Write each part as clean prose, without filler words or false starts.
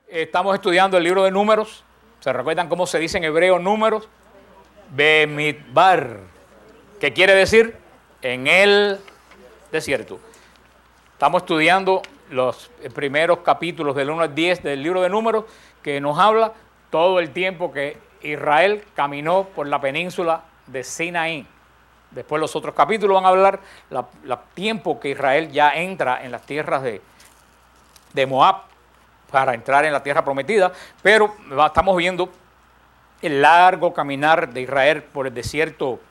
Estamos estudiando el libro de Números. ¿Se recuerdan cómo se dice en hebreo números? Bemidbar, que quiere decir en el desierto. Estamos estudiando los primeros capítulos del 1 al 10 del libro de Números, que nos habla todo el tiempo que Israel caminó por la península de Sinaí. Después los otros capítulos van a hablar el tiempo que Israel ya entra en las tierras de Moab para entrar en la tierra prometida, pero estamos viendo el largo caminar de Israel por el desierto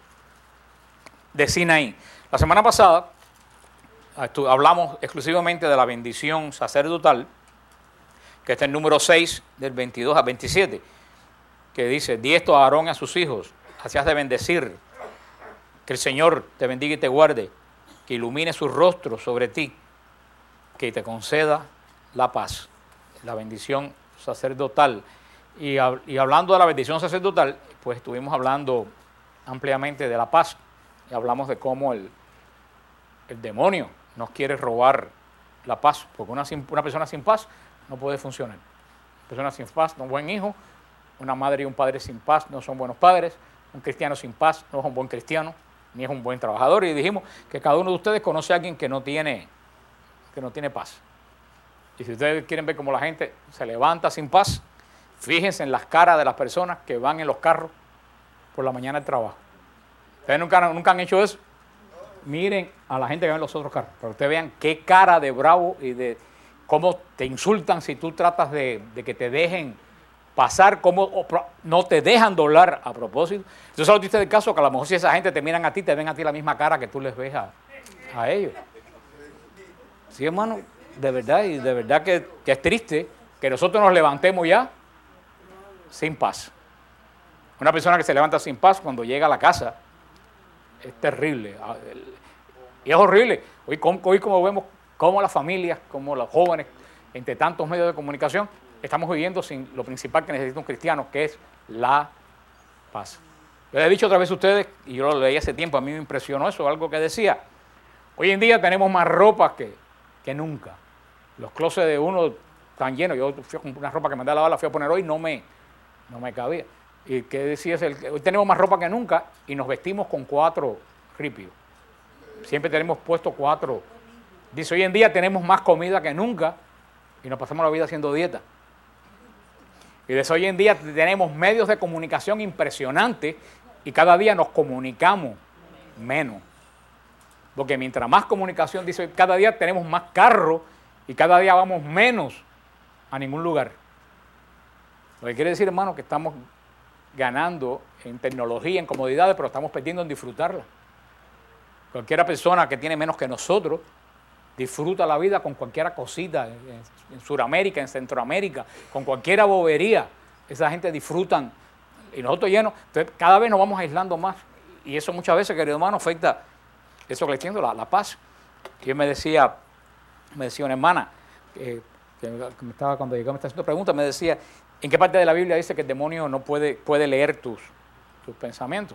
de Sinaí. La semana pasada hablamos exclusivamente de la bendición sacerdotal, que está en número 6, del 22 al 27, que dice: di esto a Aarón y a sus hijos, así has de bendecir, que el Señor te bendiga y te guarde, que ilumine su rostro sobre ti, que te conceda la paz. La bendición sacerdotal. Y hablando de la bendición sacerdotal, pues estuvimos hablando ampliamente de la paz, y hablamos de cómo el demonio nos quiere robar la paz, porque una persona sin paz no puede funcionar. Una persona sin paz no es un buen hijo, una madre y un padre sin paz no son buenos padres, un cristiano sin paz no es un buen cristiano, ni es un buen trabajador. Y dijimos que cada uno de ustedes conoce a alguien que no tiene paz. Y si ustedes quieren ver cómo la gente se levanta sin paz, fíjense en las caras de las personas que van en los carros por la mañana al trabajo. ¿Ustedes nunca han hecho eso? Miren a la gente que va en los otros carros, para que ustedes vean qué cara de bravo y de cómo te insultan si tú tratas de que te dejen pasar, cómo no te dejan doblar a propósito. Entonces, ¿sabes usted del caso? Que a lo mejor si esa gente te miran a ti, te ven a ti la misma cara que tú les ves a ellos. Sí, hermano. De verdad, y de verdad que es triste que nosotros nos levantemos ya sin paz. Una persona que se levanta sin paz cuando llega a la casa es terrible. Y es horrible. Hoy como vemos cómo las familias, como los jóvenes, entre tantos medios de comunicación, estamos viviendo sin lo principal que necesita un cristiano, que es la paz. Yo les he dicho otra vez a ustedes, y yo lo leí hace tiempo, a mí me impresionó eso, algo que decía: hoy en día tenemos más ropa que nunca. Los closets de uno están llenos. Yo fui a comprar una ropa que mandé a lavar, la fui a poner hoy, no me cabía. ¿Y qué decía? Hoy tenemos más ropa que nunca y nos vestimos con 4 ripios. Siempre tenemos puesto 4. Dice, hoy en día tenemos más comida que nunca y nos pasamos la vida haciendo dieta. Y dice, hoy en día tenemos medios de comunicación impresionantes y cada día nos comunicamos menos. Porque mientras más comunicación, dice, cada día tenemos más carros y cada día vamos menos a ningún lugar. Lo que quiere decir, hermano, que estamos ganando en tecnología, en comodidades, pero estamos perdiendo en disfrutarla. Cualquiera persona que tiene menos que nosotros disfruta la vida con cualquier cosita, en Sudamérica, en Centroamérica, con cualquier bobería. Esa gente disfrutan y nosotros llenos. Entonces, cada vez nos vamos aislando más. Y eso muchas veces, querido hermano, afecta eso que le entiendo, la paz. Y él me decía una hermana, cuando llegó me estaba haciendo preguntas, me decía, ¿en qué parte de la Biblia dice que el demonio no puede leer tus pensamientos?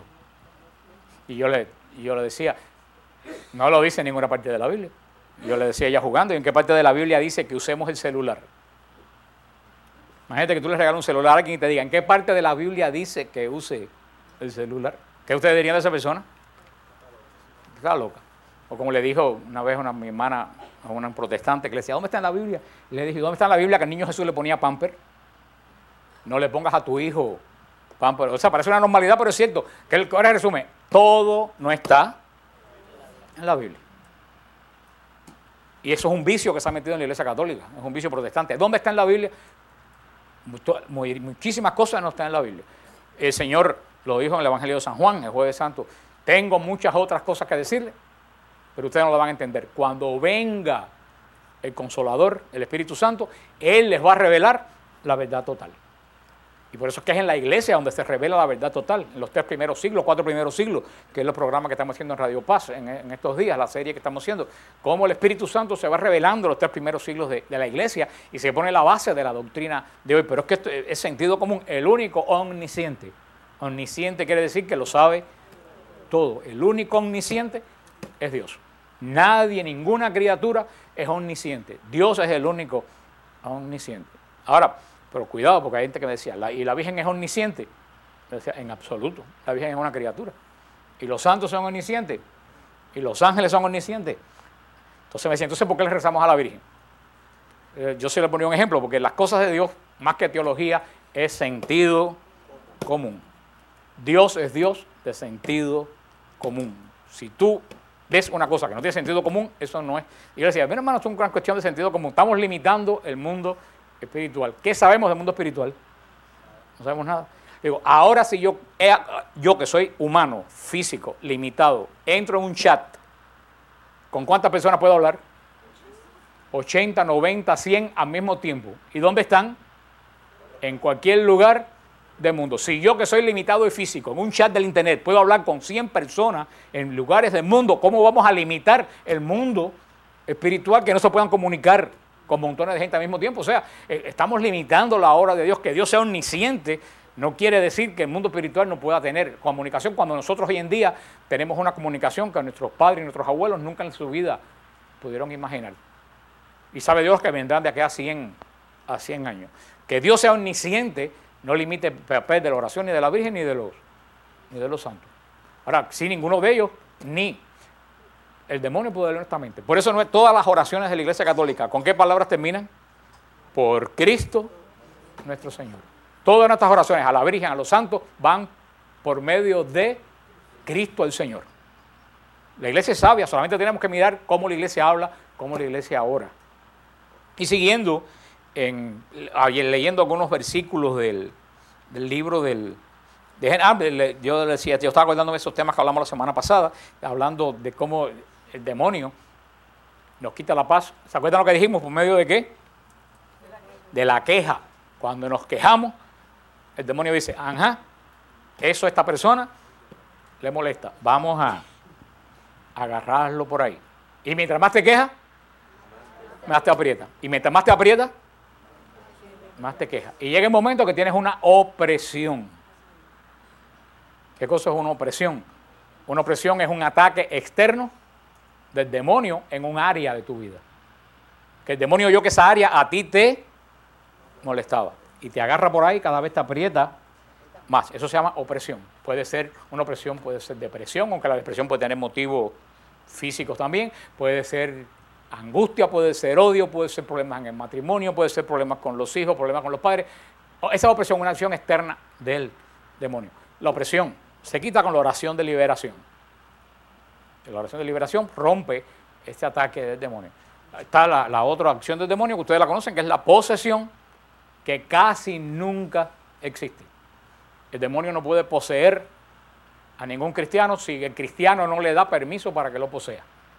Y yo le decía, no lo dice en ninguna parte de la Biblia. Yo le decía ella jugando, ¿y en qué parte de la Biblia dice que usemos el celular? Imagínate que tú le regalas un celular a alguien y te diga, ¿en qué parte de la Biblia dice que use el celular? ¿Qué ustedes dirían de esa persona? Está loca. O como le dijo una vez mi hermana a una protestante que le decía, ¿dónde está en la Biblia? Y le dije, ¿dónde está en la Biblia que al niño Jesús le ponía pamper? No le pongas a tu hijo pamper. O sea, parece una normalidad, pero es cierto. Que ahora resume, todo no está en la Biblia. Y eso es un vicio que se ha metido en la Iglesia Católica, es un vicio protestante. ¿Dónde está en la Biblia? Muchísimas cosas no están en la Biblia. El Señor lo dijo en el Evangelio de San Juan, el Jueves Santo. Tengo muchas otras cosas que decirle, pero ustedes no lo van a entender. Cuando venga el Consolador, el Espíritu Santo, Él les va a revelar la verdad total. Y por eso es que es en la iglesia donde se revela la verdad total, en los 4 primeros siglos, que es el programa que estamos haciendo en Radio Paz en estos días, la serie que estamos haciendo, cómo el Espíritu Santo se va revelando en los 3 primeros siglos de la iglesia y se pone la base de la doctrina de hoy. Pero es que esto es sentido común, el único omnisciente. Omnisciente quiere decir que lo sabe todo. El único omnisciente es Dios. Nadie, ninguna criatura es omnisciente. Dios es el único omnisciente. Ahora, Pero cuidado, porque hay gente que me decía, ¿y la Virgen es omnisciente? Yo decía, en absoluto, la Virgen es una criatura. Y los santos son omniscientes, y los ángeles son omniscientes. Entonces me decía, entonces, ¿por qué le rezamos a la Virgen? Yo sí le ponía un ejemplo, porque las cosas de Dios, más que teología, es sentido común. Dios es Dios de sentido común. Si tú ves una cosa que no tiene sentido común, eso no es. Y yo decía, mira, hermano, es una gran cuestión de sentido común. Estamos limitando el mundo espiritual. ¿Qué sabemos del mundo espiritual? No sabemos nada. Digo, ahora si yo que soy humano, físico, limitado, entro en un chat, ¿con cuántas personas puedo hablar? 80, 90, 100 al mismo tiempo. ¿Y dónde están? En cualquier lugar del mundo. Si yo que soy limitado y físico, en un chat del internet, puedo hablar con 100 personas en lugares del mundo, ¿cómo vamos a limitar el mundo espiritual que no se puedan comunicar con montones de gente al mismo tiempo? O sea, estamos limitando la obra de Dios. Que Dios sea omnisciente no quiere decir que el mundo espiritual no pueda tener comunicación, cuando nosotros hoy en día tenemos una comunicación que nuestros padres y nuestros abuelos nunca en su vida pudieron imaginar. Y sabe Dios que vendrán de aquí a 100 años. Que Dios sea omnisciente no limite el papel de la oración ni de la Virgen ni de los santos. Ahora, sin ninguno de ellos, ni el demonio puede leer nuestra mente. Por eso no es todas las oraciones de la Iglesia Católica, ¿con qué palabras terminan? Por Cristo nuestro Señor. Todas nuestras oraciones a la Virgen, a los santos, van por medio de Cristo el Señor. La Iglesia es sabia, solamente tenemos que mirar cómo la Iglesia habla, cómo la Iglesia ora. Y siguiendo, leyendo algunos versículos del libro yo decía, yo estaba acordándome de esos temas que hablamos la semana pasada, hablando de cómo el demonio nos quita la paz. ¿Se acuerdan lo que dijimos? ¿Por medio de qué? De la queja. Cuando nos quejamos, el demonio dice, ajá, eso a esta persona le molesta, vamos a agarrarlo por ahí. Y mientras más te quejas, más te aprieta. Y mientras más te aprieta, más te quejas. Y llega el momento que tienes una opresión. ¿Qué cosa es una opresión? Una opresión es un ataque externo del demonio en un área de tu vida. Que el demonio oyó que esa área a ti te molestaba. Y te agarra por ahí, cada vez te aprieta más. Eso se llama opresión. Puede ser una opresión, puede ser depresión, aunque la depresión puede tener motivos físicos también. Puede ser angustia, puede ser odio, puede ser problemas en el matrimonio, puede ser problemas con los hijos, problemas con los padres. Esa opresión es una acción externa del demonio. La opresión se quita con la oración de liberación. La oración de liberación rompe este ataque del demonio. Está la otra acción del demonio que ustedes la conocen, que es la posesión, que casi nunca existe. El demonio no puede poseer a ningún cristiano si el cristiano no le da permiso para que lo posea.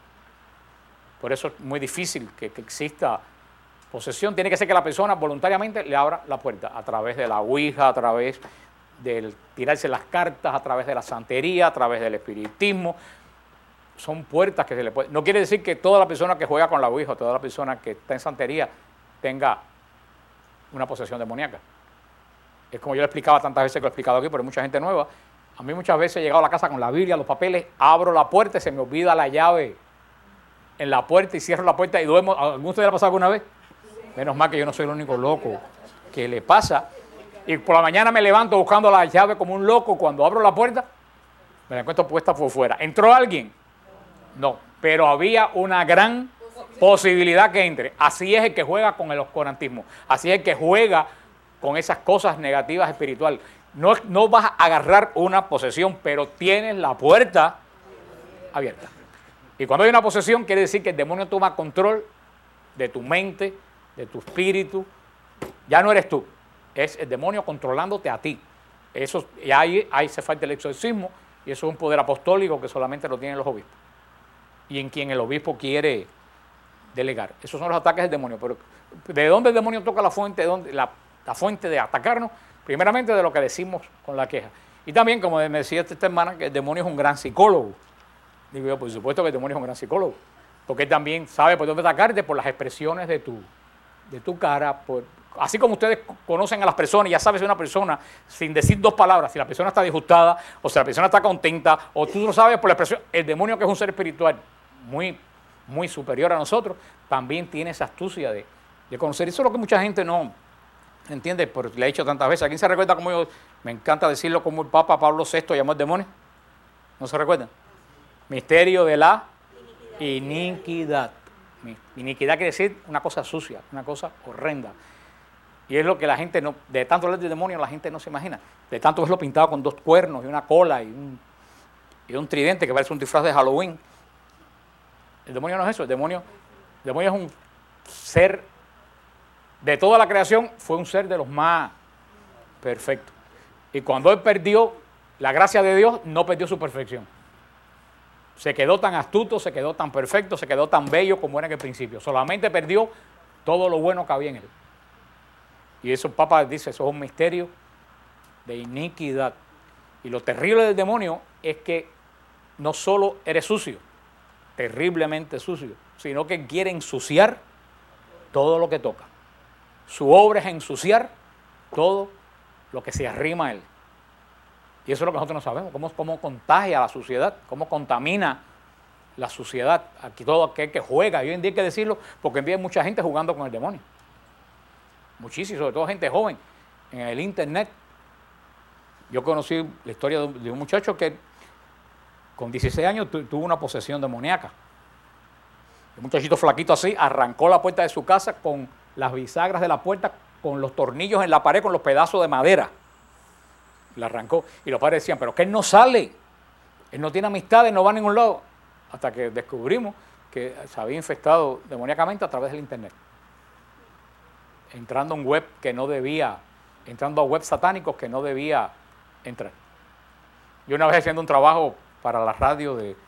Por eso es muy difícil que exista posesión. Tiene que ser que la persona voluntariamente le abra la puerta, a través de la ouija, a través del tirarse las cartas, a través de la santería, a través del espiritismo. Son puertas que se le pueden... No quiere decir que toda la persona que juega con la ouija, toda la persona que está en santería, tenga una posesión demoníaca. Es como yo le explicaba tantas veces que lo he explicado aquí, pero hay mucha gente nueva. A mí muchas veces he llegado a la casa con la Biblia, los papeles, abro la puerta y se me olvida la llave en la puerta y cierro la puerta y duermo. ¿A algún de ustedes le ha pasado alguna vez? Menos mal que yo no soy el único loco que le pasa. Y por la mañana me levanto buscando la llave como un loco. Cuando abro la puerta, me la encuentro puesta por fuera. ¿Entró alguien? No, pero había una gran posibilidad que entre. Así es el que juega con el oscurantismo. Así es el que juega con esas cosas negativas espirituales. No vas a agarrar una posesión, pero tienes la puerta abierta. Y cuando hay una posesión, quiere decir que el demonio toma control de tu mente, de tu espíritu. Ya no eres tú, es el demonio controlándote a ti. Eso, y ahí se falta el exorcismo, y eso es un poder apostólico que solamente lo tienen los obispos. Y en quien el obispo quiere delegar. Esos son los ataques del demonio. Pero ¿de dónde el demonio toca la fuente? La fuente de atacarnos, primeramente de lo que decimos con la queja. Y también, como me decía esta hermana, que el demonio es un gran psicólogo. Digo yo, por supuesto que el demonio es un gran psicólogo, porque él también sabe por dónde atacarte, por las expresiones de tu cara. Así como ustedes conocen a las personas, ya sabes si una persona, sin decir dos palabras, si la persona está disgustada, o si la persona está contenta, o tú lo sabes por la expresión. El demonio, que es un ser espiritual muy, muy superior a nosotros, también tiene esa astucia de conocer. Eso es lo que mucha gente no ¿Entiendes? Porque le he dicho tantas veces. ¿A quién se recuerda cómo yo, me encanta decirlo, como el Papa Pablo VI llamó al demonio? ¿No se recuerdan? Misterio de la iniquidad. Iniquidad quiere decir una cosa sucia, una cosa horrenda. Y es lo que la gente no, de tanto hablar del demonio, la gente no se imagina. De tanto verlo pintado con 2 cuernos y una cola y un tridente que parece un disfraz de Halloween. El demonio no es eso, el demonio es un ser, de toda la creación, fue un ser de los más perfectos. Y cuando él perdió la gracia de Dios, no perdió su perfección. Se quedó tan astuto, se quedó tan perfecto, se quedó tan bello como era en el principio. Solamente perdió todo lo bueno que había en él. Y eso el Papa dice, eso es un misterio de iniquidad. Y lo terrible del demonio es que no solo eres sucio, terriblemente sucio, sino que quiere ensuciar todo lo que toca. Su obra es ensuciar todo lo que se arrima a él. Y eso es lo que nosotros no sabemos, cómo contagia la suciedad, cómo contamina la suciedad. Aquí todo aquel que juega, y hoy en día hay que decirlo, porque en día hay mucha gente jugando con el demonio. Muchísimo, sobre todo gente joven, en el internet. Yo conocí la historia de un muchacho que con 16 años tuvo una posesión demoníaca. Un muchachito flaquito así, arrancó la puerta de su casa con las bisagras de la puerta, con los tornillos en la pared, con los pedazos de madera. La arrancó. Y los padres decían, pero que él no sale, él no tiene amistades, no va a ningún lado. Hasta que descubrimos que se había infectado demoníacamente a través del internet. Entrando a un web que no debía, entrando a webs satánicos que no debía entrar. Yo una vez haciendo un trabajo para la radio de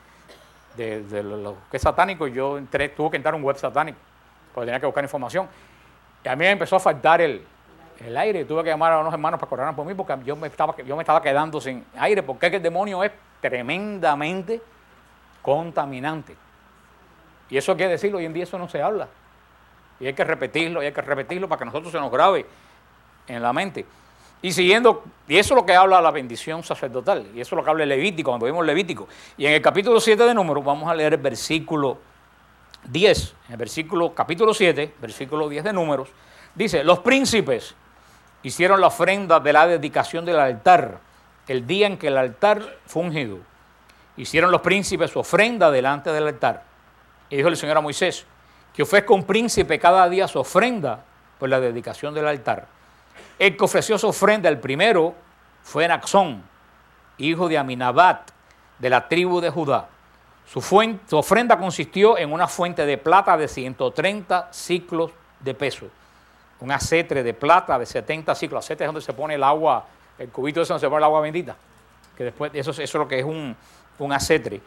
lo que es satánico, yo tuve que entrar a un web satánico, porque tenía que buscar información. Y a mí me empezó a faltar el aire, tuve que llamar a unos hermanos para que oraran por mí, porque yo me estaba quedando sin aire, porque es que el demonio es tremendamente contaminante. Y eso hay que decirlo, hoy en día eso no se habla. Y hay que repetirlo para que a nosotros se nos grabe en la mente. Y siguiendo, y eso es lo que habla la bendición sacerdotal, y eso es lo que habla el Levítico, cuando vimos Levítico. Y en el capítulo 7 de Números, vamos a leer el versículo 10. En el capítulo 7, versículo 10 de Números, dice, los príncipes hicieron la ofrenda de la dedicación del altar, el día en que el altar fue ungido. Hicieron los príncipes su ofrenda delante del altar. Y dijo el Señor a Moisés, que ofrezca un príncipe cada día su ofrenda por la dedicación del altar. El que ofreció su ofrenda, el primero, fue Naxón, hijo de Aminabat, de la tribu de Judá. Su ofrenda consistió en una fuente de plata de 130 ciclos de peso, un acetre de plata de 70 ciclos. Acetre es donde se pone el agua, el cubito es donde se pone el agua bendita, que después eso es lo que es un acetre.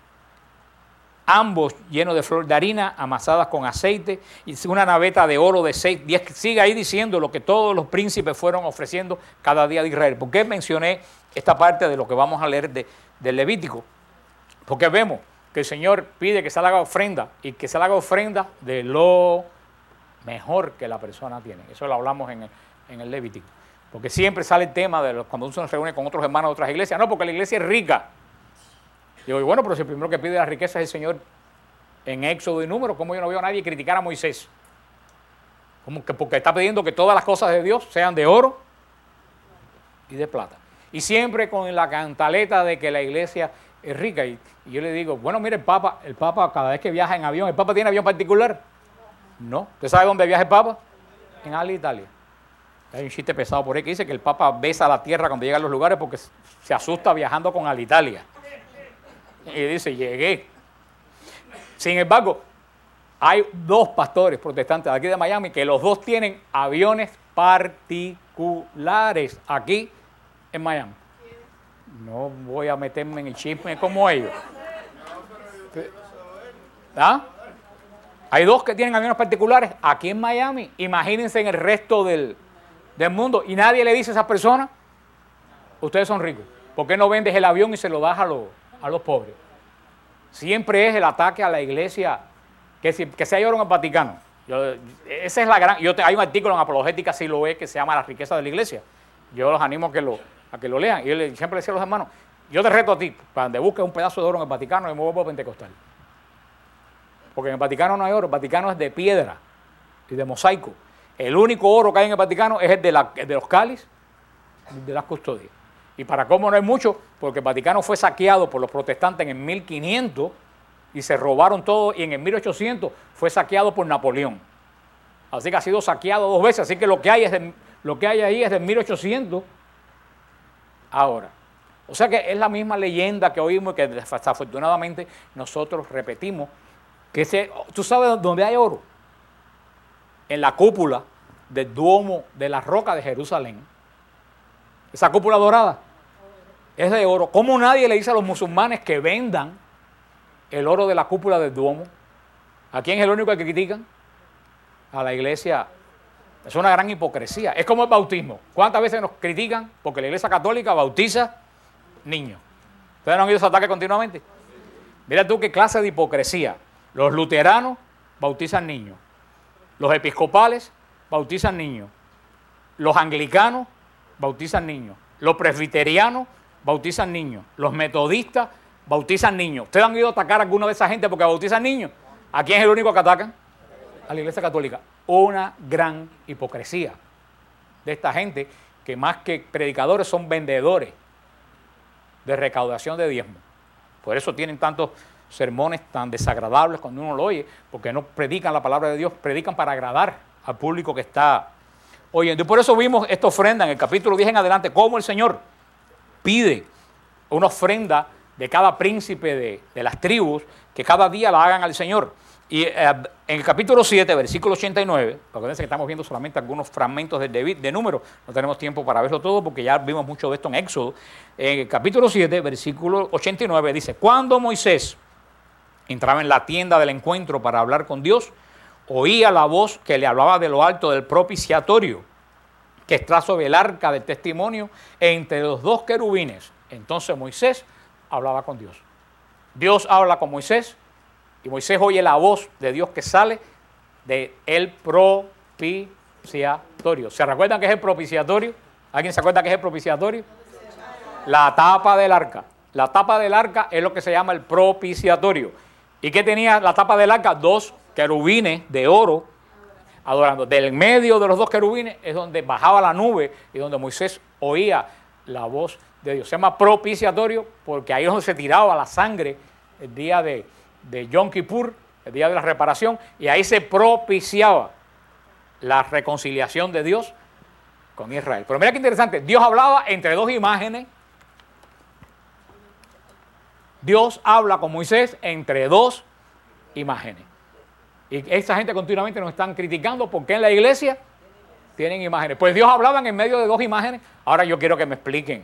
Ambos llenos de flor de harina, amasadas con aceite, y una naveta de oro de 6. Sigue ahí diciendo lo que todos los príncipes fueron ofreciendo cada día de Israel. ¿Por qué mencioné esta parte de lo que vamos a leer del Levítico? Porque vemos que el Señor pide que se le haga ofrenda, y que se le haga ofrenda de lo mejor que la persona tiene. Eso lo hablamos en el Levítico. Porque siempre sale el tema de cuando uno se reúne con otros hermanos de otras iglesias. No, porque la iglesia es rica. Digo, y bueno, pero si el primero que pide la riqueza es el Señor en Éxodo y Números, ¿cómo yo no veo a nadie criticar a Moisés? Porque está pidiendo que todas las cosas de Dios sean de oro y de plata. Y siempre con la cantaleta de que la iglesia es rica. Y yo le digo, bueno, mire, el Papa cada vez que viaja en avión, ¿el Papa tiene avión particular? No. ¿Usted sabe dónde viaja el Papa? En Alitalia. Hay un chiste pesado por ahí que dice que el Papa besa la tierra cuando llega a los lugares porque se asusta viajando con Alitalia. Y dice, llegué. Sin embargo, hay 2 pastores protestantes de aquí de Miami que los 2 tienen aviones particulares aquí en Miami. No voy a meterme en el chisme como ellos. ¿Ah? Hay 2 que tienen aviones particulares aquí en Miami. Imagínense en el resto del mundo. Y nadie le dice a esas personas, ustedes son ricos. ¿Por qué no vendes el avión y se lo das a los pobres? Siempre es el ataque a la iglesia, que se hay oro en el Vaticano. Esa es la gran. Hay un artículo en Apologética Siloé que se llama La riqueza de la iglesia. Yo los animo a que lo lean. Y yo siempre le decía a los hermanos, yo te reto a ti, para donde busques un pedazo de oro en el Vaticano, yo me voy por Pentecostal. Porque en el Vaticano no hay oro, el Vaticano es de piedra y de mosaico. El único oro que hay en el Vaticano es el de los cáliz, de las custodias. Y para cómo no hay mucho, porque el Vaticano fue saqueado por los protestantes en el 1500 y se robaron todo, y en el 1800 fue saqueado por Napoleón. Así que ha sido saqueado 2 veces, así que lo que hay ahí es del 1800 ahora. O sea que es la misma leyenda que oímos y que desafortunadamente nosotros repetimos, que ¿tú sabes dónde hay oro? En la cúpula del Duomo de la Roca de Jerusalén. Esa cúpula dorada es de oro. ¿Cómo nadie le dice a los musulmanes que vendan el oro de la cúpula del Duomo? ¿A quién es el único que critican? A la iglesia. Es una gran hipocresía. Es como el bautismo. ¿Cuántas veces nos critican? Porque la iglesia católica bautiza niños. ¿Ustedes no han oído ese ataque continuamente? Mira tú qué clase de hipocresía. Los luteranos bautizan niños. Los episcopales bautizan niños. Los anglicanos bautizan niños. Los presbiterianos bautizan niños. Los metodistas bautizan niños. ¿Ustedes han ido a atacar a alguna de esa gente porque bautizan niños? ¿A quién es el único que atacan? A la iglesia católica. Una gran hipocresía de esta gente que más que predicadores son vendedores de recaudación de diezmo. Por eso tienen tantos sermones tan desagradables cuando uno lo oye, porque no predican la palabra de Dios, predican para agradar al público que está oyendo. Y por eso vimos esta ofrenda en el capítulo 10 en adelante, cómo el Señor pide una ofrenda de cada príncipe de las tribus, que cada día la hagan al Señor. Y en el capítulo 7, versículo 89, acuérdense que estamos viendo solamente algunos fragmentos de Números, no tenemos tiempo para verlo todo porque ya vimos mucho de esto en Éxodo. En el capítulo 7, versículo 89 dice, cuando Moisés entraba en la tienda del encuentro para hablar con Dios, oía la voz que le hablaba de lo alto del propiciatorio, que está sobre el arca del testimonio, entre los 2 querubines. Entonces Moisés hablaba con Dios. Dios habla con Moisés, y Moisés oye la voz de Dios que sale del propiciatorio. ¿Se recuerdan qué es el propiciatorio? ¿Alguien se acuerda qué es el propiciatorio? La tapa del arca. La tapa del arca es lo que se llama el propiciatorio. ¿Y qué tenía la tapa del arca? 2 querubines de oro adorando. Del medio de los 2 querubines es donde bajaba la nube y donde Moisés oía la voz de Dios. Se llama propiciatorio porque ahí es donde se tiraba la sangre el día de Yom Kippur, el día de la reparación, y ahí se propiciaba la reconciliación de Dios con Israel. Pero mira qué interesante, Dios hablaba entre 2 imágenes. Dios habla con Moisés entre 2 imágenes. Y esa gente continuamente nos están criticando porque en la iglesia tienen imágenes. Pues Dios hablaba en medio de 2 imágenes. Ahora yo quiero que me expliquen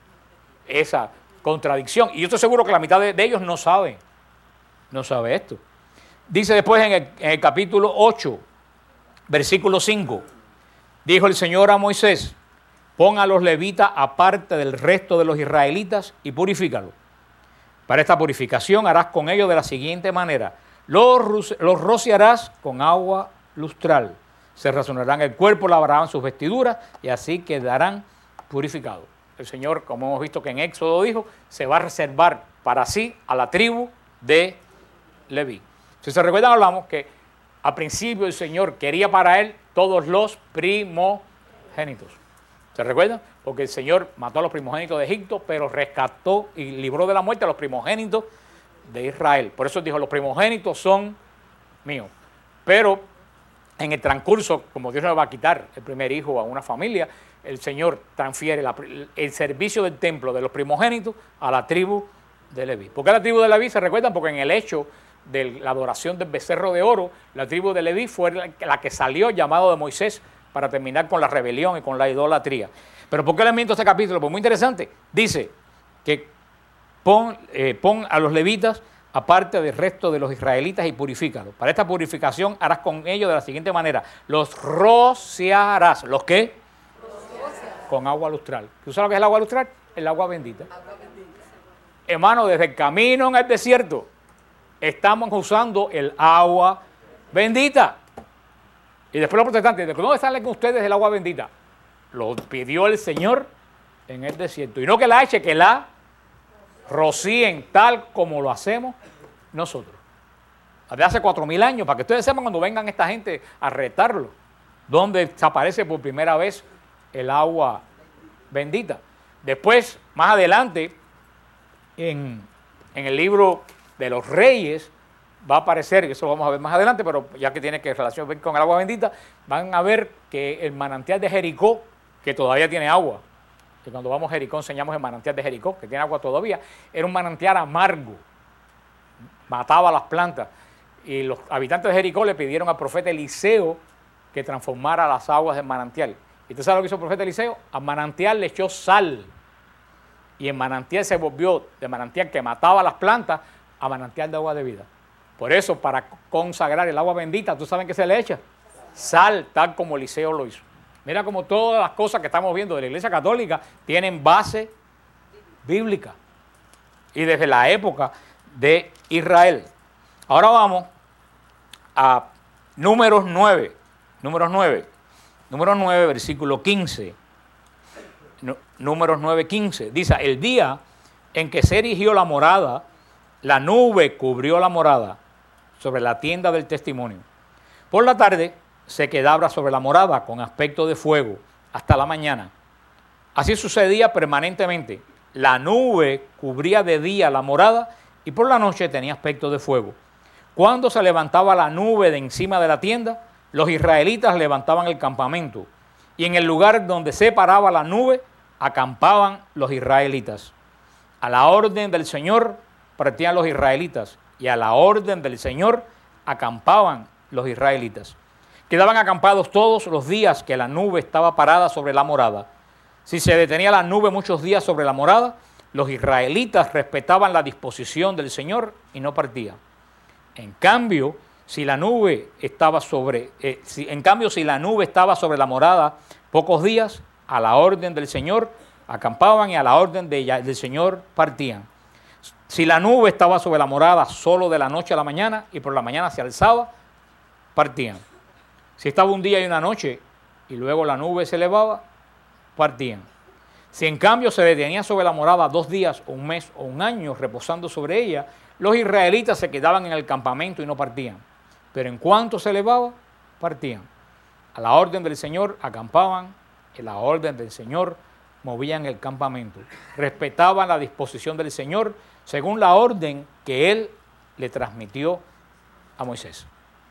esa contradicción. Y yo estoy seguro que la mitad de ellos no sabe esto. Dice después en el capítulo 8, versículo 5, dijo el Señor a Moisés, pon a los levitas aparte del resto de los israelitas y purifícalos. Para esta purificación harás con ellos de la siguiente manera, los rociarás con agua lustral, se racionarán el cuerpo, lavarán sus vestiduras y así quedarán purificados. El Señor, como hemos visto que en Éxodo dijo, se va a reservar para sí a la tribu de Leví. Si se recuerdan, hablamos que al principio el Señor quería para él todos los primogénitos. ¿Se recuerdan? Porque el Señor mató a los primogénitos de Egipto, pero rescató y libró de la muerte a los primogénitos de Israel. Por eso dijo, los primogénitos son míos. Pero en el transcurso, como Dios no le va a quitar el primer hijo a una familia, el Señor transfiere el servicio del templo de los primogénitos a la tribu de Leví. ¿Por qué la tribu de Leví? ¿Se recuerdan? Porque en el hecho de la adoración del becerro de oro, la tribu de Leví fue la que salió llamado de Moisés para terminar con la rebelión y con la idolatría. Pero ¿por qué les miento este capítulo? Pues muy interesante. Dice que pon a los levitas aparte del resto de los israelitas y purifícalos. Para esta purificación harás con ellos de la siguiente manera. Los rociarás. ¿Los qué? Con agua lustral. ¿Tú sabes lo que es el agua lustral? El agua bendita. Hermano, desde el camino en el desierto estamos usando el agua bendita. Y después los protestantes, ¿de dónde salen ustedes el agua bendita? Lo pidió el Señor en el desierto. Y no que la eche, que la rocíen tal como lo hacemos nosotros. Desde hace 4000 años, para que ustedes sepan cuando vengan esta gente a retarlo. donde desaparece por primera vez el agua bendita. Después, más adelante, en el libro de los Reyes, va a aparecer, y eso lo vamos a ver más adelante, pero ya que tiene que relación con el agua bendita, van a ver que el manantial de Jericó, que todavía tiene agua, que cuando vamos a Jericó enseñamos el manantial de Jericó, que tiene agua todavía, era un manantial amargo, mataba las plantas, y los habitantes de Jericó le pidieron al profeta Eliseo que transformara las aguas del manantial. ¿Y usted sabe lo que hizo el profeta Eliseo? Al manantial le echó sal, y el manantial se volvió de manantial que mataba las plantas a manantial de agua de vida. Por eso, para consagrar el agua bendita, ¿tú sabes qué se le echa? Sal, tal como Eliseo lo hizo. Mira cómo todas las cosas que estamos viendo de la Iglesia Católica tienen base bíblica y desde la época de Israel. Ahora vamos a Números 9, versículo 15. Números 9, 15. Dice, el día en que se erigió la morada, la nube cubrió la morada sobre la tienda del testimonio. Por la tarde se quedaba sobre la morada con aspecto de fuego hasta la mañana. Así sucedía permanentemente. La nube cubría de día la morada y por la noche tenía aspecto de fuego. Cuando se levantaba la nube de encima de la tienda, los israelitas levantaban el campamento y en el lugar donde se paraba la nube acampaban los israelitas. A la orden del Señor partían los israelitas y a la orden del Señor acampaban los israelitas. Quedaban acampados todos los días que la nube estaba parada sobre la morada. Si se detenía la nube muchos días sobre la morada, los israelitas respetaban la disposición del Señor y no partían. En cambio, si la nube estaba sobre la morada pocos días, a la orden del Señor acampaban y a la orden del Señor partían. Si la nube estaba sobre la morada solo de la noche a la mañana y por la mañana se alzaba, partían. Si estaba un día y una noche y luego la nube se elevaba, partían. Si en cambio se detenía sobre la morada 2 días o un mes o un año reposando sobre ella, los israelitas se quedaban en el campamento y no partían. Pero en cuanto se elevaba, partían. A la orden del Señor acampaban, y a la orden del Señor movían el campamento. Respetaban la disposición del Señor según la orden que Él le transmitió a Moisés.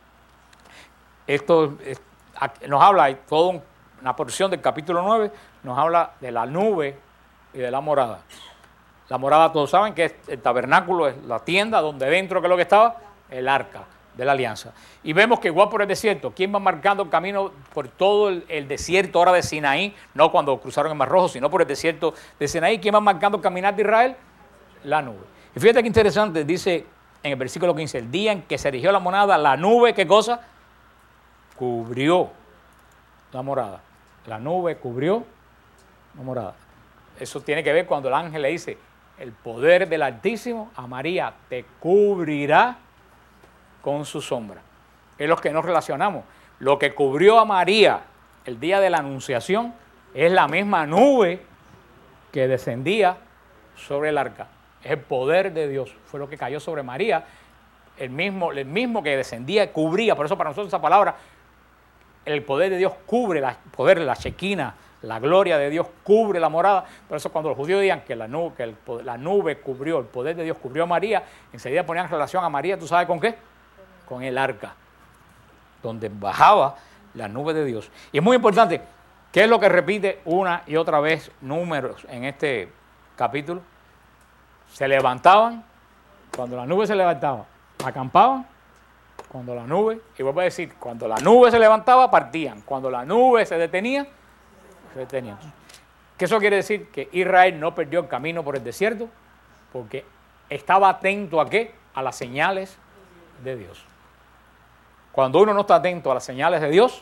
Esto nos habla, hay toda una porción del capítulo 9, nos habla de la nube y de la morada. La morada, todos saben que es el tabernáculo, es la tienda donde dentro, ¿qué es lo que estaba? El arca de la alianza. Y vemos que igual por el desierto, ¿quién va marcando el camino por todo el desierto ahora de Sinaí? No cuando cruzaron el Mar Rojo, sino por el desierto de Sinaí. ¿Quién va marcando el caminar de Israel? La nube. Y fíjate qué interesante, dice en el versículo 15, el día en que se erigió la morada, la nube, ¿qué cosa? Cubrió la morada. La nube cubrió la morada. Eso tiene que ver cuando el ángel le dice, el poder del Altísimo a María te cubrirá con su sombra. Es lo que nos relacionamos. Lo que cubrió a María el día de la Anunciación es la misma nube que descendía sobre el arca. Es el poder de Dios. Fue lo que cayó sobre María, el mismo que descendía y cubría. Por eso para nosotros esa palabra, el poder de Dios cubre, el poder de la Shekinah, la gloria de Dios cubre la morada. Por eso cuando los judíos digan que la nube cubrió, el poder de Dios cubrió a María, enseguida ponían relación a María, ¿tú sabes con qué? Con el arca, donde bajaba la nube de Dios. Y es muy importante, ¿qué es lo que repite una y otra vez Números en este capítulo? Se levantaban, cuando la nube se levantaba, acampaban, cuando la nube, y vuelvo a decir, cuando la nube se levantaba, partían, cuando la nube se detenía, se detenían. ¿Qué eso quiere decir? Que Israel no perdió el camino por el desierto, porque estaba atento ¿a qué? A las señales de Dios. Cuando uno no está atento a las señales de Dios,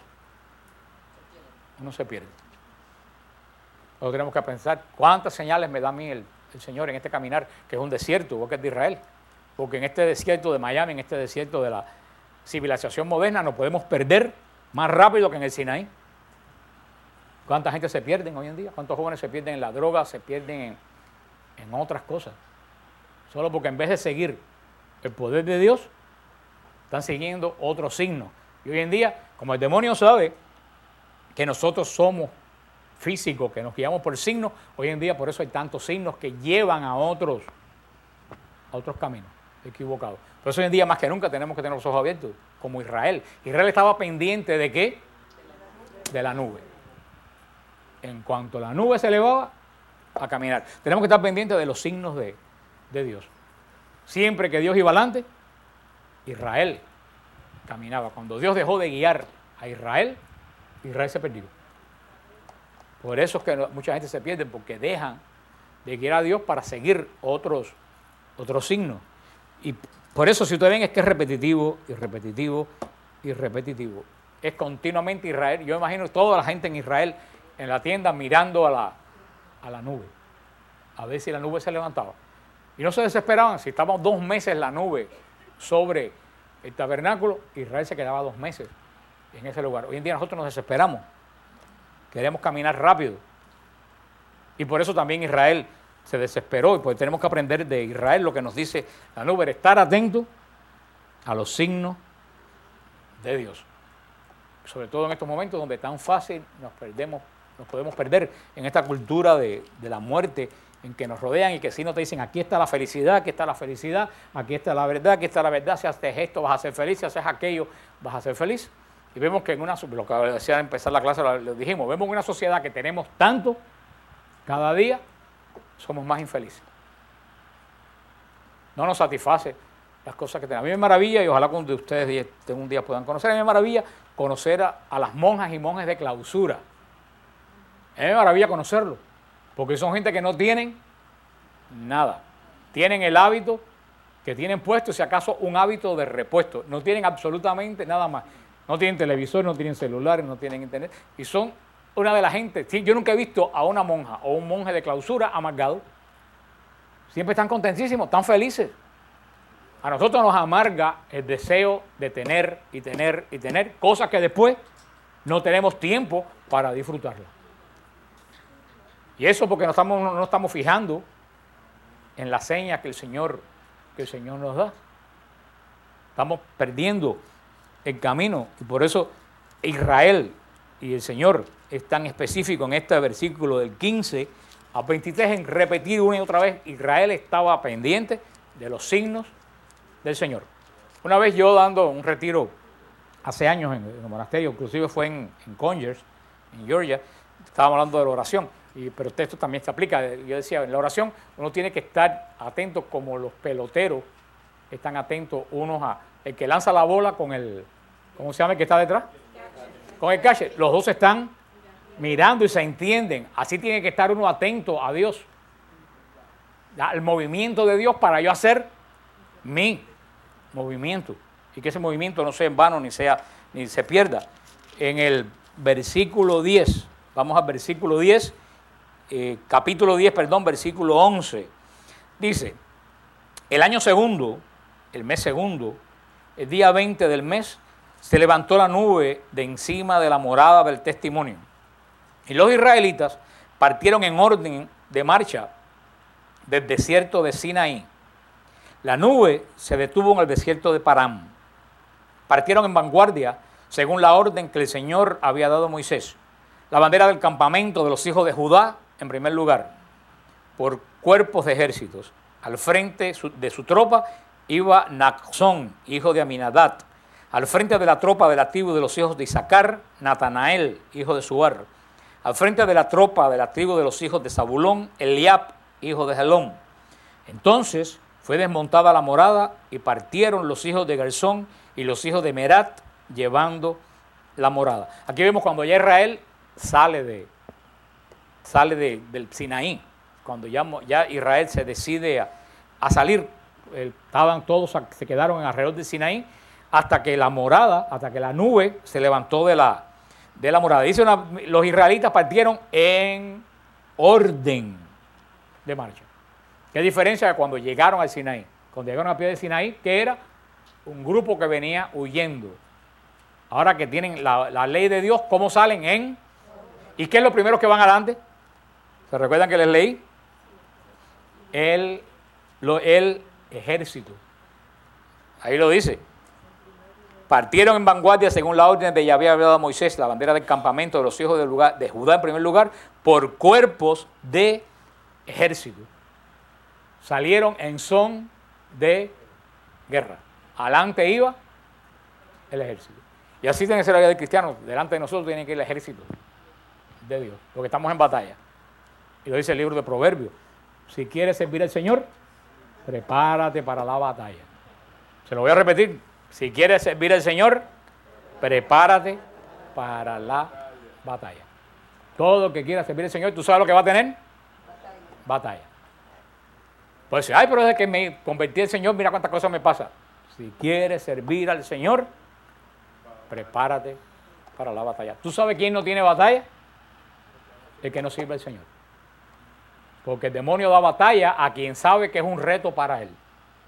uno se pierde. Nosotros tenemos que pensar cuántas señales me da a mí el Señor en este caminar, que es un desierto, igual que es de Israel. Porque en este desierto de Miami, en este desierto de la civilización moderna, nos podemos perder más rápido que en el Sinaí. ¿Cuánta gente se pierde hoy en día? ¿Cuántos jóvenes se pierden en la droga, se pierden en otras cosas? Solo porque en vez de seguir el poder de Dios, están siguiendo otros signos. Y hoy en día, como el demonio sabe que nosotros somos físicos, que nos guiamos por signos. Hoy en día por eso hay tantos signos que llevan a otros caminos equivocados. Por eso hoy en día más que nunca tenemos que tener los ojos abiertos, como Israel. Israel estaba pendiente ¿de qué? De la nube. En cuanto la nube se elevaba, a caminar. Tenemos que estar pendientes de los signos de Dios. Siempre que Dios iba adelante, Israel caminaba. Cuando Dios dejó de guiar a Israel, Israel se perdió. Por eso es que mucha gente se pierde, porque dejan de guiar a Dios para seguir otros signos. Y por eso, si ustedes ven, es que es repetitivo, y repetitivo, y repetitivo. Es continuamente Israel. Yo imagino toda la gente en Israel, en la tienda, mirando a la nube, a ver si la nube se levantaba. Y no se desesperaban. Si estábamos 2 meses la nube sobre el tabernáculo, Israel se quedaba 2 meses en ese lugar. Hoy en día nosotros nos desesperamos. Queremos caminar rápido. Y por eso también Israel se desesperó. Y pues tenemos que aprender de Israel lo que nos dice la nube, estar atento a los signos de Dios. Sobre todo en estos momentos donde tan fácil nos podemos perder en esta cultura de la muerte en que nos rodean y que si no te dicen aquí está la felicidad, aquí está la felicidad, aquí está la verdad, aquí está la verdad, si haces esto vas a ser feliz, si haces aquello vas a ser feliz. Y vemos que lo que decía al empezar la clase lo dijimos, vemos una sociedad que tenemos tanto, cada día somos más infelices. No nos satisface las cosas que tenemos. A mí me maravilla, y ojalá cuando ustedes un día puedan conocer, a mí me maravilla conocer a las monjas y monjes de clausura. A mí me maravilla conocerlos, porque son gente que no tienen nada. Tienen el hábito que tienen puesto, si acaso un hábito de repuesto. No tienen absolutamente nada más. No tienen televisor, no tienen celulares, no tienen internet. Y son una de las gente. Yo nunca he visto a una monja o un monje de clausura amargado. Siempre están contentísimos, están felices. A nosotros nos amarga el deseo de tener y tener y tener cosas que después no tenemos tiempo para disfrutarlas. Y eso porque no estamos fijando en las señas que el Señor nos da. Estamos perdiendo el camino. Y por eso Israel y el Señor es tan específico en este versículo del 15 a 23 en repetir una y otra vez. Israel estaba pendiente de los signos del Señor. Una vez yo dando un retiro hace años en el monasterio, inclusive fue en Conyers, en Georgia, estábamos hablando de la oración, pero esto también se aplica. Yo decía, en la oración uno tiene que estar atento como los peloteros están atentos unos a el que lanza la bola con el, ¿cómo se llama el que está detrás? Con el catcher. Los dos están mirando y se entienden. Así tiene que estar uno atento a Dios, al movimiento de Dios para yo hacer mi movimiento y que ese movimiento no sea en vano ni se pierda. En el versículo 10, vamos al versículo 10, capítulo 10, versículo 11, dice: el año segundo, el mes segundo, el día 20 del mes, se levantó la nube de encima de la morada del testimonio. Y los israelitas partieron en orden de marcha del desierto de Sinaí. La nube se detuvo en el desierto de Parán. Partieron en vanguardia según la orden que el Señor había dado a Moisés. La bandera del campamento de los hijos de Judá, en primer lugar, por cuerpos de ejércitos. Al frente de su tropa iba Nacsón, hijo de Aminadab. Al frente de la tropa de la tribu de los hijos de Isaacar, Natanael, hijo de Suar. Al frente de la tropa de la tribu de los hijos de Zabulón, Eliab, hijo de Helón. Entonces fue desmontada la morada y partieron los hijos de Gersón y los hijos de Merat llevando la morada. Aquí vemos cuando ya Israel sale del Sinaí, cuando ya Israel se decide a salir, se quedaron en alrededor del Sinaí hasta que la nube se levantó de la morada. Dice los israelitas partieron en orden de marcha. ¿Qué diferencia de cuando llegaron al Sinaí? Cuando llegaron a pie del Sinaí, que era un grupo que venía huyendo. Ahora que tienen la ley de Dios, ¿cómo salen? ¿Y qué es lo primero que van adelante? ¿Se recuerdan que les leí? El ejército. Ahí lo dice. partieron en vanguardia según la orden de Yahvé había dado a Moisés, la bandera del campamento de los hijos del lugar, de Judá en primer lugar, por cuerpos de ejército. Salieron en son de guerra. Adelante iba el ejército. Y así tiene que ser la vida del cristiano. Delante de nosotros tiene que ir el ejército de Dios, porque estamos en batalla. Y lo dice el libro de Proverbios. Si quieres servir al Señor, prepárate para la batalla. Se lo voy a repetir. Si quieres servir al Señor, prepárate para la batalla. Todo el que quiera servir al Señor, ¿tú sabes lo que va a tener? Batalla. Pues ay, pero desde que me convertí al Señor, mira cuántas cosas me pasan. Si quieres servir al Señor, prepárate para la batalla. ¿Tú sabes quién no tiene batalla? El que no sirve al Señor. Porque el demonio da batalla a quien sabe que es un reto para él.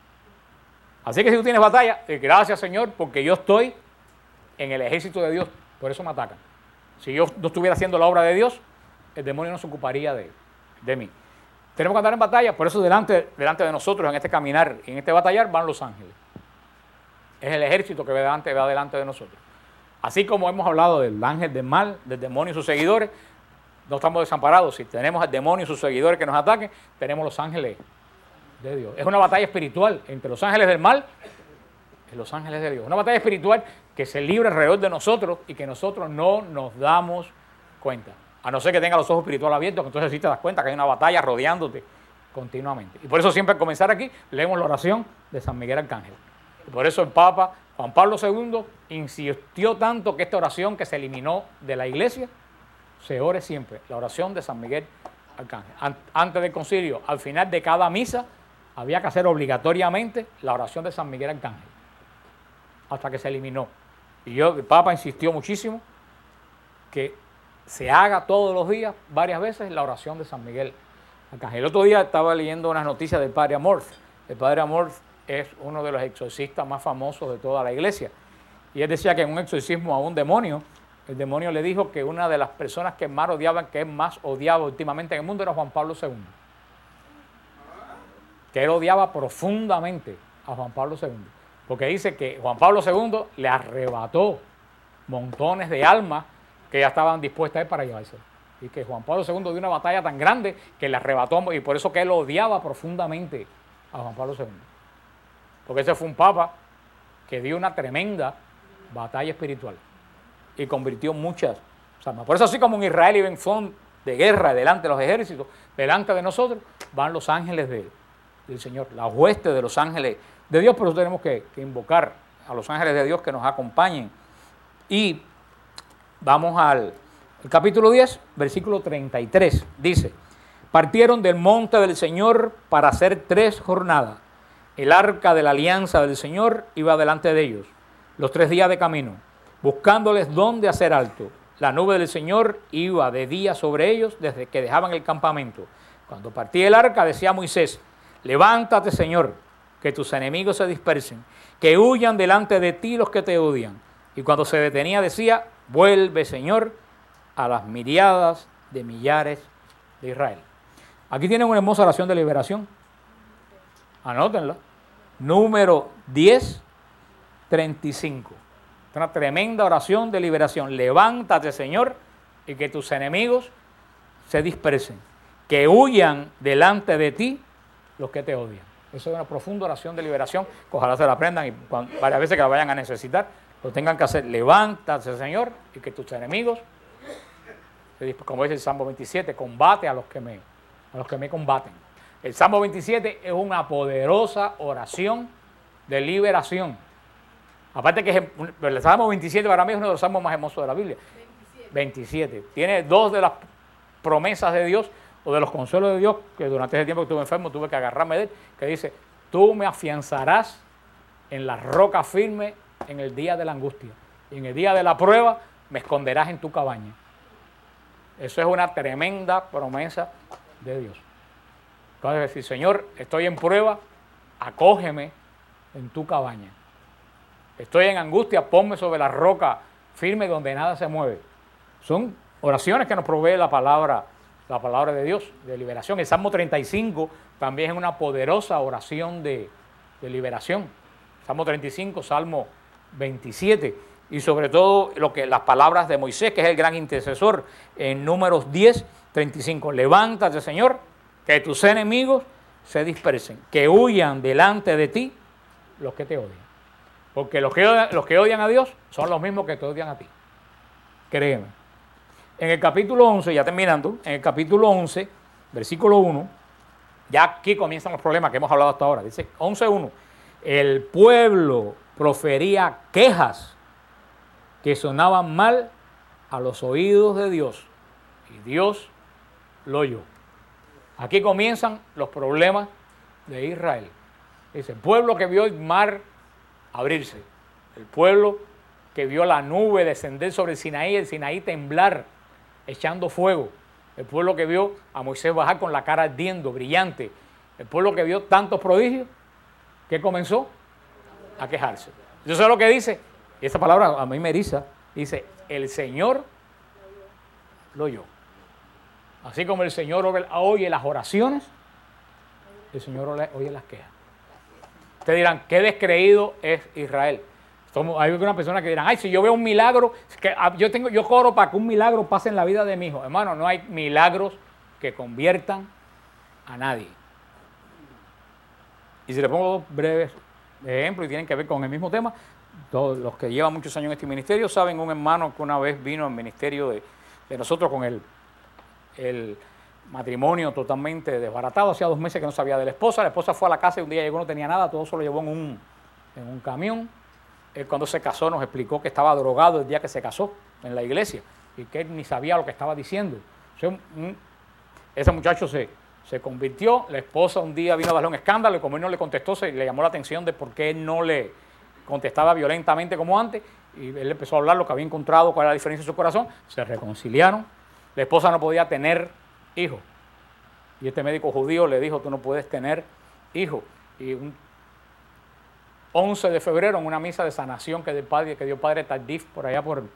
Así que si tú tienes batalla, gracias Señor, porque yo estoy en el ejército de Dios, por eso me atacan. Si yo no estuviera haciendo la obra de Dios, el demonio no se ocuparía de mí. Tenemos que andar en batalla, por eso delante de nosotros, en este caminar, en este batallar, van los ángeles. Es el ejército que va delante de nosotros. Así como hemos hablado del ángel del mal, del demonio y sus seguidores, no estamos desamparados. Si tenemos al demonio y sus seguidores que nos ataquen, tenemos los ángeles de Dios. Es una batalla espiritual entre los ángeles del mal y los ángeles de Dios. Una batalla espiritual que se libra alrededor de nosotros y que nosotros no nos damos cuenta. A no ser que tengas los ojos espirituales abiertos, que entonces sí te das cuenta que hay una batalla rodeándote continuamente. Y por eso siempre al comenzar aquí, leemos la oración de San Miguel Arcángel. Y por eso el Papa Juan Pablo II insistió tanto que esta oración que se eliminó de la iglesia, se ore siempre, la oración de San Miguel Arcángel. Antes del concilio, al final de cada misa, había que hacer obligatoriamente la oración de San Miguel Arcángel, hasta que se eliminó. Y el Papa insistió muchísimo que se haga todos los días, varias veces, la oración de San Miguel Arcángel. El otro día estaba leyendo unas noticias del Padre Amorth. El Padre Amorth es uno de los exorcistas más famosos de toda la iglesia. Y él decía que en un exorcismo a un demonio, el demonio le dijo que una de las personas que más odiaban, que es más odiado últimamente en el mundo, era Juan Pablo II. Que él odiaba profundamente a Juan Pablo II. Porque dice que Juan Pablo II le arrebató montones de almas que ya estaban dispuestas a él para llevarse. Y que Juan Pablo II dio una batalla tan grande que le arrebató, y por eso que él odiaba profundamente a Juan Pablo II. Porque ese fue un papa que dio una tremenda batalla espiritual y convirtió muchas almas. Por eso, así como en Israel iban son de guerra delante de los ejércitos, delante de nosotros van los ángeles del Señor, la hueste de los ángeles de Dios. Por eso tenemos que invocar a los ángeles de Dios que nos acompañen. Y vamos al capítulo 10, versículo 33. Dice: partieron del monte del Señor para hacer 3 jornadas. El arca de la alianza del Señor iba delante de ellos, los 3 días de camino, buscándoles dónde hacer alto. La nube del Señor iba de día sobre ellos desde que dejaban el campamento. Cuando partía el arca, decía Moisés: levántate, Señor, que tus enemigos se dispersen, que huyan delante de ti los que te odian. Y cuando se detenía, decía: vuelve, Señor, a las miriadas de millares de Israel. Aquí tienen una hermosa oración de liberación. Anótenla. Número 10:35. Una tremenda oración de liberación. Levántate, Señor, y que tus enemigos se dispersen, que huyan delante de ti los que te odian. Eso es una profunda oración de liberación, que ojalá se la aprendan y varias veces que la vayan a necesitar, lo tengan que hacer. Levántate, Señor, y que tus enemigos, como dice el Salmo 27, combate a los que me combaten. El Salmo 27 es una poderosa oración de liberación. Aparte que el Salmo 27 para mí es uno de los salmos más hermosos de la Biblia. 27. Tiene 2 de las promesas de Dios o de los consuelos de Dios, que durante ese tiempo que estuve enfermo tuve que agarrarme de él, que dice: tú me afianzarás en la roca firme en el día de la angustia, y en el día de la prueba me esconderás en tu cabaña. Eso es una tremenda promesa de Dios. Entonces decir: Señor, estoy en prueba, acógeme en tu cabaña. Estoy en angustia, ponme sobre la roca firme donde nada se mueve. Son oraciones que nos provee la palabra de Dios, de liberación. El Salmo 35 también es una poderosa oración de liberación. Salmo 35, Salmo 27. Y sobre todo las palabras de Moisés, que es el gran intercesor, en Números 10, 35. Levántate, Señor, que tus enemigos se dispersen, que huyan delante de ti los que te odian. Porque los que odian a Dios son los mismos que te odian a ti. Créeme. En el capítulo 11, ya terminando, en el capítulo 11, versículo 1, ya aquí comienzan los problemas que hemos hablado hasta ahora. Dice 11.1, el pueblo profería quejas que sonaban mal a los oídos de Dios, y Dios lo oyó. Aquí comienzan los problemas de Israel. Dice, el pueblo que vio el mar abrirse, el pueblo que vio la nube descender sobre el Sinaí temblar, echando fuego, el pueblo que vio a Moisés bajar con la cara ardiendo, brillante, el pueblo que vio tantos prodigios, que comenzó a quejarse. Yo sé lo que dice, y esa palabra a mí me eriza, dice, el Señor lo oyó. Así como el Señor oye las oraciones, el Señor oye las quejas. Ustedes dirán, qué descreído es Israel. Hay algunas personas que dirán, ay, si yo veo un milagro, yo corro para que un milagro pase en la vida de mi hijo. Hermano, no hay milagros que conviertan a nadie. Y si le pongo dos breves ejemplos y tienen que ver con el mismo tema, todos los que llevan muchos años en este ministerio saben un hermano que una vez vino al ministerio de nosotros con el matrimonio totalmente desbaratado. Hacía 2 meses que no sabía de la esposa fue a la casa y un día llegó, no tenía nada, todo se lo llevó en un camión. Él cuando se casó nos explicó que estaba drogado el día que se casó en la iglesia y que él ni sabía lo que estaba diciendo. O sea, ese muchacho se convirtió, la esposa un día vino a darle un escándalo y como él no le contestó, le llamó la atención de por qué él no le contestaba violentamente como antes y él empezó a hablar lo que había encontrado, cuál era la diferencia en su corazón, se reconciliaron, la esposa no podía tener hijos y este médico judío le dijo, tú no puedes tener hijos. Y un 11 de febrero en una misa de sanación que dio Padre Tardif por allá por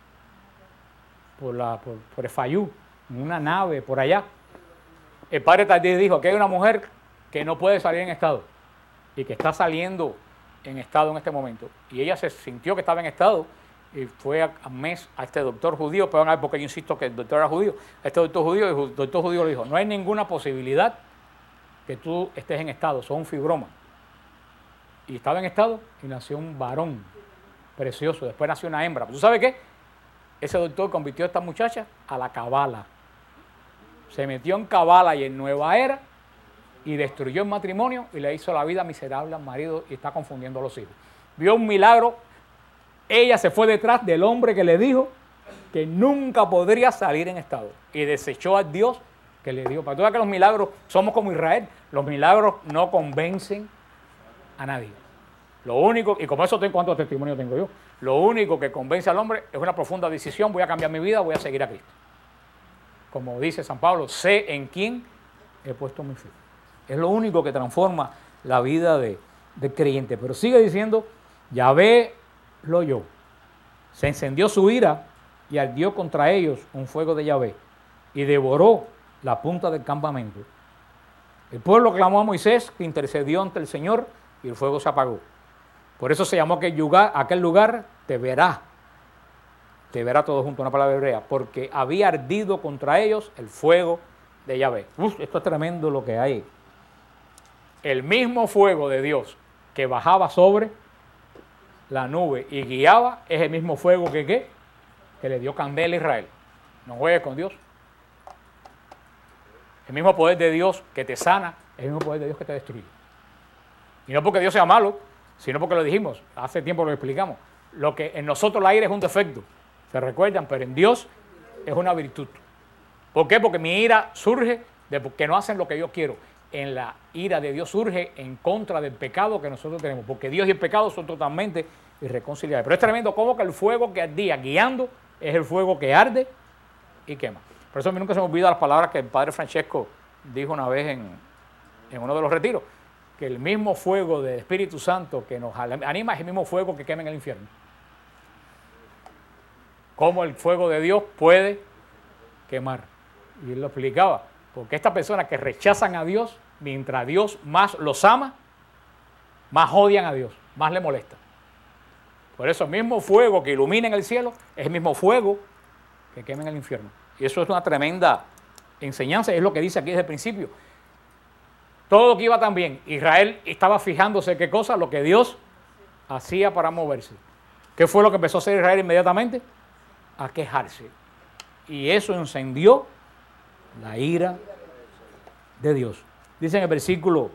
Efayú, en una nave por allá, el Padre Tardif dijo que hay una mujer que no puede salir en estado y que está saliendo en estado en este momento. Y ella se sintió que estaba en estado y fue a mes a este doctor judío, pero porque yo insisto que el doctor era judío, este doctor judío, y el doctor judío le dijo, no hay ninguna posibilidad que tú estés en estado, son un fibroma. Y estaba en estado y nació un varón precioso, después nació una hembra. ¿Tú sabes qué? Ese doctor convirtió a esta muchacha a la cabala. Se metió en cabala y en nueva era y destruyó el matrimonio y le hizo la vida miserable al marido y está confundiendo a los hijos. Vio un milagro, ella se fue detrás del hombre que le dijo que nunca podría salir en estado y desechó a Dios que le dijo. Para tú veas que los milagros, somos como Israel, los milagros no convencen a nadie. Lo único, y como eso tengo, ¿cuántos testimonios tengo yo? Lo único que convence al hombre es una profunda decisión, voy a cambiar mi vida, voy a seguir a Cristo. Como dice San Pablo, sé en quién he puesto mi fe. Es lo único que transforma la vida del creyente. Pero sigue diciendo, Yahvé lo oyó. Se encendió su ira y ardió contra ellos un fuego de Yahvé y devoró la punta del campamento. El pueblo clamó a Moisés, que intercedió ante el Señor, y el fuego se apagó. Por eso se llamó aquel lugar Teberá todo junto, una palabra hebrea, porque había ardido contra ellos el fuego de Yahvé. Esto es tremendo lo que hay. El mismo fuego de Dios que bajaba sobre la nube y guiaba es el mismo fuego que le dio candela a Israel. No juegues con Dios. El mismo poder de Dios que te sana es el mismo poder de Dios que te destruye. Y no porque Dios sea malo, sino porque lo dijimos, hace tiempo lo explicamos. Lo que en nosotros el aire es un defecto, se recuerdan, pero en Dios es una virtud. ¿Por qué? Porque mi ira surge de que no hacen lo que yo quiero. En la ira de Dios surge en contra del pecado que nosotros tenemos, porque Dios y el pecado son totalmente irreconciliables. Pero es tremendo cómo que el fuego que ardía guiando es el fuego que arde y quema. Por eso a mí nunca se me olvida las palabras que el padre Francesco dijo una vez en uno de los retiros, que el mismo fuego del Espíritu Santo que nos anima es el mismo fuego que quema en el infierno. Cómo el fuego de Dios puede quemar. Y él lo explicaba, porque estas personas que rechazan a Dios, mientras Dios más los ama, más odian a Dios, más le molesta. Por eso el mismo fuego que ilumina en el cielo es el mismo fuego que quema en el infierno. Y eso es una tremenda enseñanza, es lo que dice aquí desde el principio. Todo lo que iba tan bien, Israel estaba fijándose qué cosa, lo que Dios hacía para moverse. ¿Qué fue lo que empezó a hacer Israel inmediatamente? A quejarse. Y eso encendió la ira de Dios. Dice en el versículo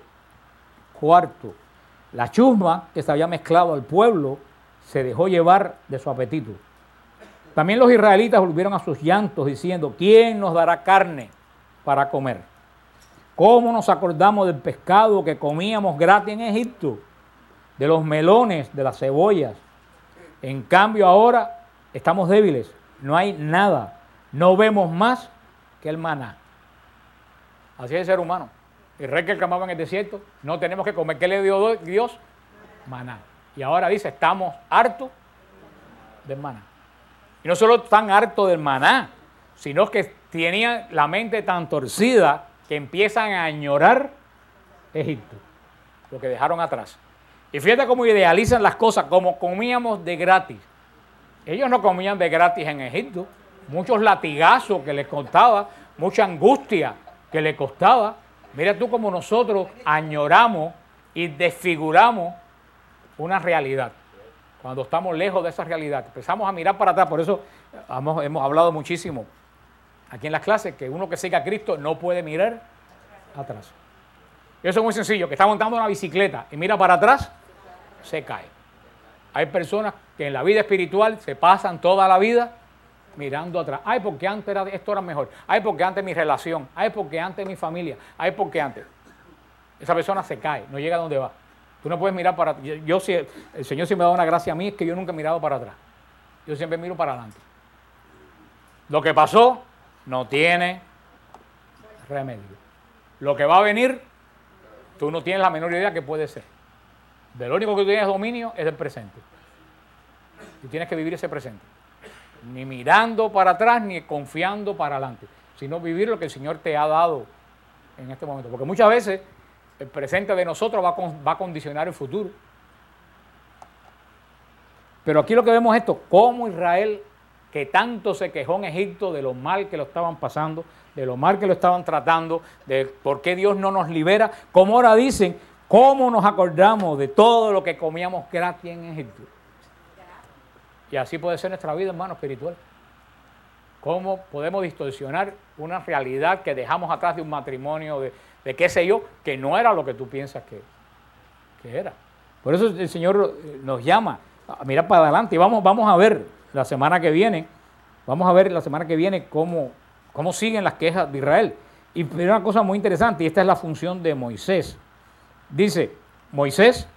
4, la chusma que se había mezclado al pueblo se dejó llevar de su apetito. También los israelitas volvieron a sus llantos diciendo, ¿quién nos dará carne para comer? ¿Cómo nos acordamos del pescado que comíamos gratis en Egipto? De los melones, de las cebollas. En cambio ahora estamos débiles, no hay nada, no vemos más que el maná. Así es el ser humano. El rey que clamaba en el desierto, no tenemos que comer. ¿Qué le dio Dios? Maná. Y ahora dice, estamos hartos del maná. Y no solo están hartos del maná, sino que tenían la mente tan torcida que empiezan a añorar Egipto, lo que dejaron atrás. Y fíjate cómo idealizan las cosas, como comíamos de gratis. Ellos no comían de gratis en Egipto. Muchos latigazos que les costaba, mucha angustia que les costaba. Mira tú cómo nosotros añoramos y desfiguramos una realidad. Cuando estamos lejos de esa realidad, empezamos a mirar para atrás. Por eso hemos hablado muchísimo aquí en las clases que uno que siga a Cristo no puede mirar atrás. Y eso es muy sencillo, que está montando una bicicleta y mira para atrás, se cae. Hay personas que en la vida espiritual se pasan toda la vida mirando atrás. Ay, porque antes esto era mejor. Ay, porque antes mi relación. Ay, porque antes mi familia. Ay, porque antes. Esa persona se cae, no llega a donde va. Tú no puedes mirar para atrás. Si el Señor sí me da una gracia a mí, es que yo nunca he mirado para atrás. Yo siempre miro para adelante. Lo que pasó no tiene remedio. Lo que va a venir, tú no tienes la menor idea que puede ser. De lo único que tú tienes dominio es del presente. Tú tienes que vivir ese presente. Ni mirando para atrás, ni confiando para adelante, sino vivir lo que el Señor te ha dado en este momento. Porque muchas veces el presente de nosotros va a condicionar el futuro. Pero aquí lo que vemos es esto, cómo Israel, que tanto se quejó en Egipto de lo mal que lo estaban pasando, de lo mal que lo estaban tratando, de por qué Dios no nos libera, como ahora dicen, cómo nos acordamos de todo lo que comíamos gratis en Egipto. Y así puede ser nuestra vida, hermano, espiritual. Cómo podemos distorsionar una realidad que dejamos atrás de un matrimonio, de qué sé yo, que no era lo que tú piensas que era. Por eso el Señor nos llama a mirar para adelante. Y vamos a ver la semana que viene, cómo siguen las quejas de Israel. Y una cosa muy interesante, y esta es la función de Moisés. Dice, Moisés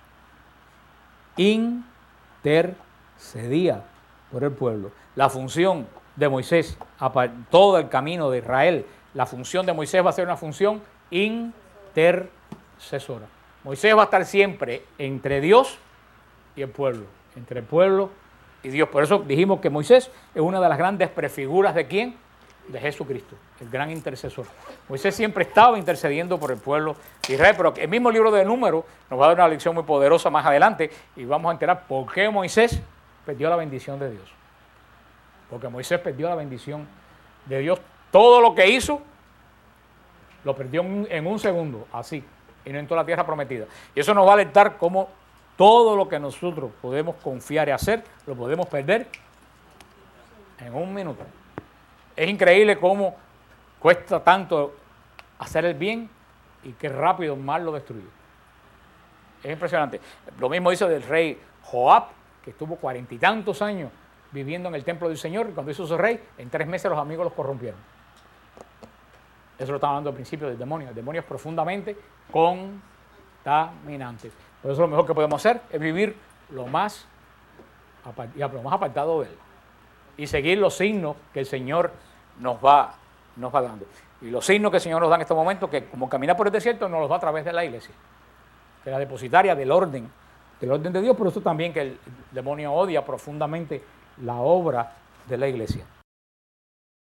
intercedía por el pueblo. La función de Moisés, todo el camino de Israel, la función de Moisés va a ser una función intercesora. Moisés va a estar siempre entre Dios y el pueblo, entre el pueblo y Dios. Por eso dijimos que Moisés es una de las grandes prefiguras de ¿quién? De Jesucristo, el gran intercesor. Moisés siempre estaba intercediendo por el pueblo de Israel, pero el mismo libro de Números nos va a dar una lección muy poderosa más adelante y vamos a enterar por qué Moisés perdió la bendición de Dios. Porque Moisés perdió la bendición de Dios. Todo lo que hizo lo perdió en un segundo, así, y no entró a la tierra prometida. Y eso nos va a alertar cómo todo lo que nosotros podemos confiar y hacer, lo podemos perder en un minuto. Es increíble cómo cuesta tanto hacer el bien y qué rápido el mal lo destruye. Es impresionante. Lo mismo hizo del rey Joab, que estuvo 40 y tantos años viviendo en el templo del Señor, y cuando hizo su rey, en 3 meses los amigos los corrompieron. Eso lo estaba dando al principio del demonio. El demonio es profundamente contaminante. Por eso lo mejor que podemos hacer es vivir lo más apartado de él. Y seguir los signos que el Señor nos va dando. Y los signos que el Señor nos da en este momento, que como caminar por el desierto, nos los va a través de la iglesia, que es la depositaria del orden de Dios. Por eso también que el demonio odia profundamente la obra de la iglesia.